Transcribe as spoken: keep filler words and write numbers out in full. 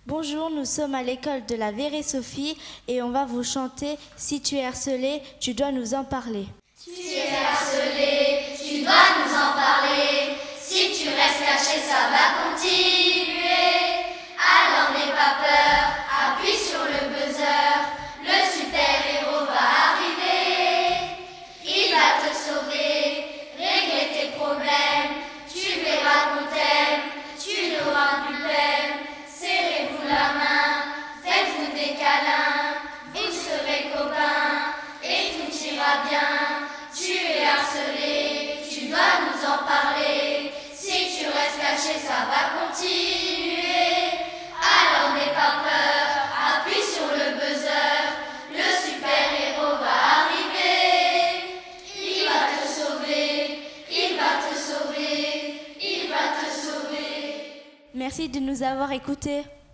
Bonjour, nous sommes à l'école de la Vérée Sophie et on va vous chanter « Si tu es harcelé, tu dois nous en parler ». Si tu es harcelé, tu dois nous en parler. Si tu restes caché, ça va continuer. Alors n'aie pas peur, appuie sur le buzzer. Le super-héros va arriver. Il va te sauver, régler tes problèmes. Tu verras qu'on t'aime, tu n'auras plus peine. Serrez-vous la main, faites-vous des câlins. Vous serez copains et tout ira bien. Tu es harcelé, tu dois nous en parler. Si tu restes caché, ça va continuer. Alors n'aie pas peur, appuie sur le buzzer. Le super-héros va arriver. Il va te sauver, il va te sauver, il va te sauver. Merci de nous avoir écoutés.